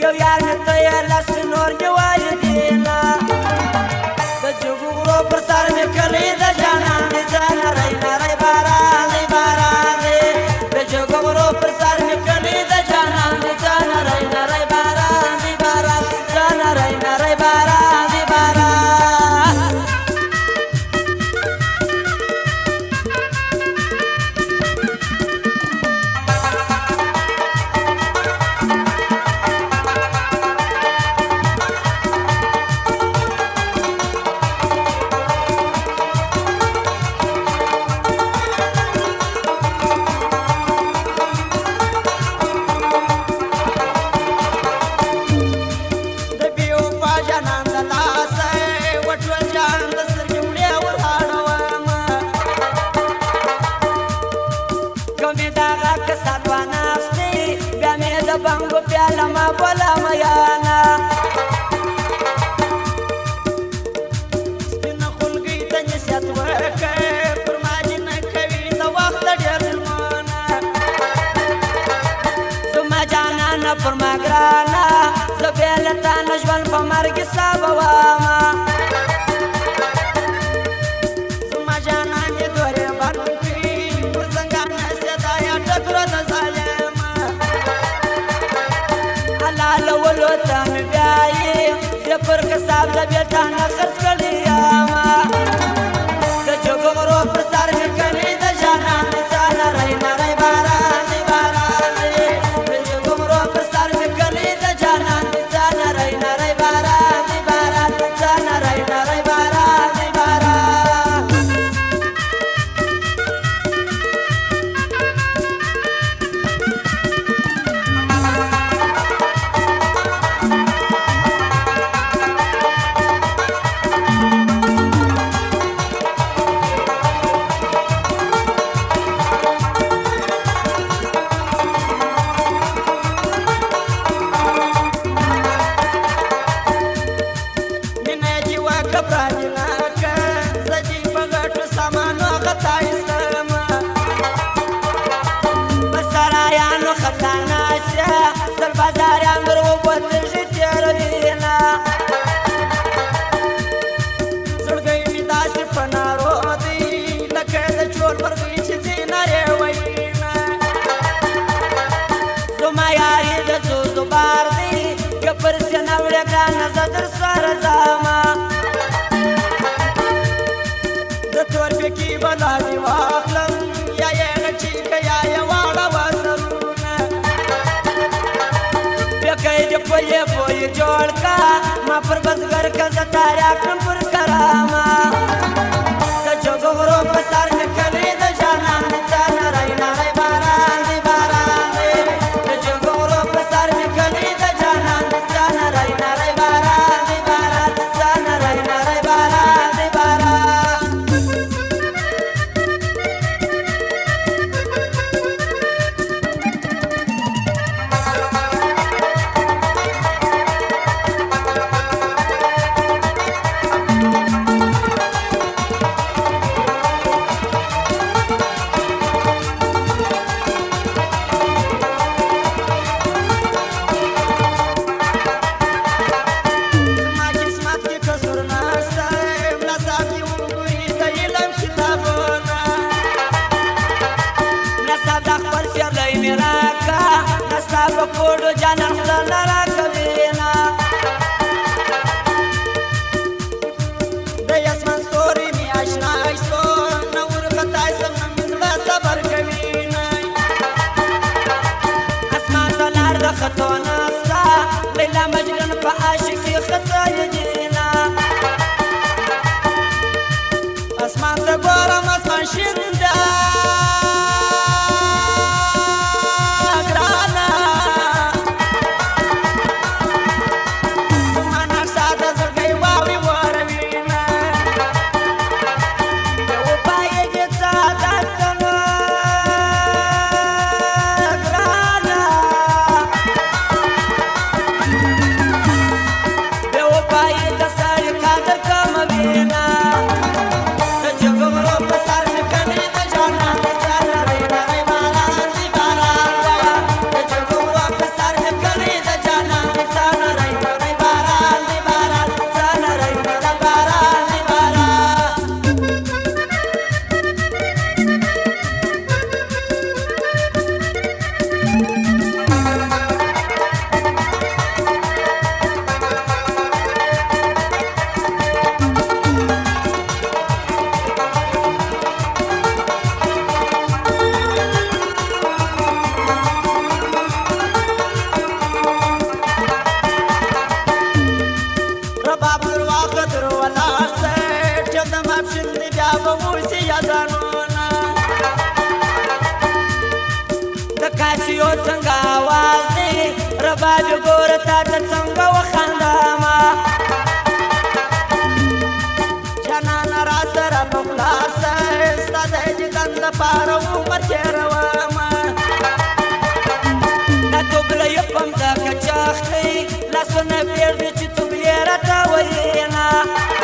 یو یار مې ته یې لس نور نیولي دینه د جګو غرو پر سر مې کلی د جانان دی څه نری نری باران دی باران دی د جګو غرو پر سر مې کلی د جانان دی څه نری نری باران دی باران څه نری نری باران دی باران بانگو پیالا ما بولا میانا سپین خلگی تا نسیت ورکه پر ماجی نکوی دا وقت دیر ظلمانا زما جانانا پر ما گرانا زبیلتا نجوان پا مرگی سابواما زما جانانی دوری بانکی پر زنگان نسیتا یا ٹکرو نزالی لولو تم بیایی زی پر کساب لبیتانا خرچ کلی آما د جگو غرو پر سر می کلی د جانان دی سانا رئی نرئی باران دی باران دی د جگو غرو پر سر می کلی د جانان دی سانا رئی نرئی باران دی باران سانا رئی نرئی باران دی باران نظر سر زاما د تور پکی بلا دی واخلم یا یې غچی کیا یا واړه وسرونه پکې دې پلي پوي جوړ کا ما پر بزګر کا زتاریا کوم پر کراما د جګو غرو په سر مې کلی د جانان ته نری نری باران دی باران دی د جګو غرو په سر مې کلی د جانان ته نری نری کوډو جانان خدای را کوینا د اسمان ستوري می آشنا ایسو نور خدای سم من صبر کوینا اسمان دلار د خطونه ستا لیلا مجنون په عاشقي خطا یدینا اسمان ته ګورم اسمان شیندا پرېږدي چې توبلې راته وینا